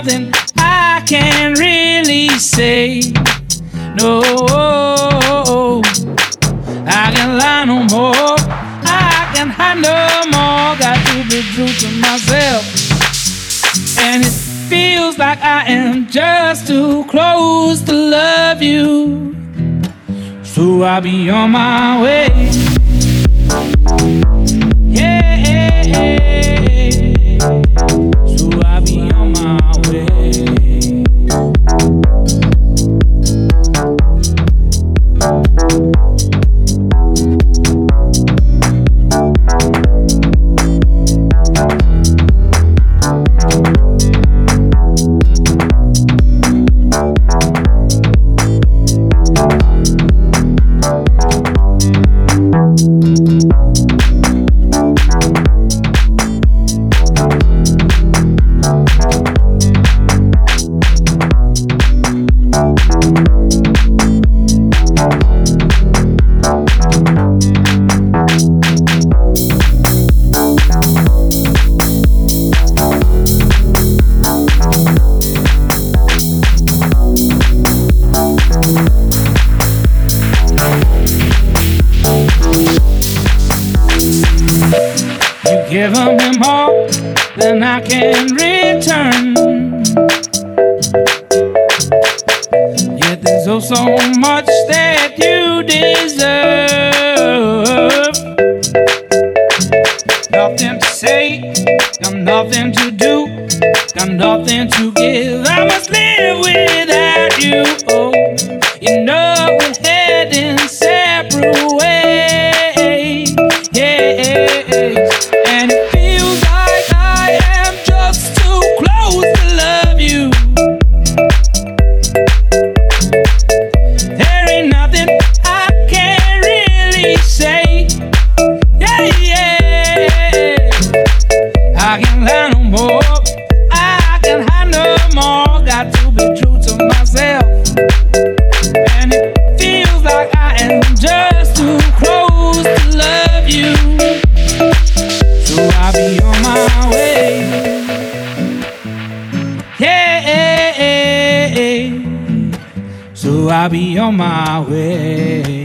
nothing I can really say. No, I can lie no more. I can hide no more. Got to be true to myself. And it feels like I am just too close to love you. So I'll be on my way. Yeah. So I'll be on my way. Given me more than I can return. Yet there's oh so much that you deserve. Nothing to say, got nothing to do, got nothing to give. I must live without you. Oh, you know we're heading separate ways. Yeah. And it feels like I am just too close to love you. There ain't nothing I can really say. Yeah. I can lie no more. I can hide no more. Got to be true to myself. And it feels like I am just too close to love you. So I'll be on my way. Yeah. So I'll be on my way.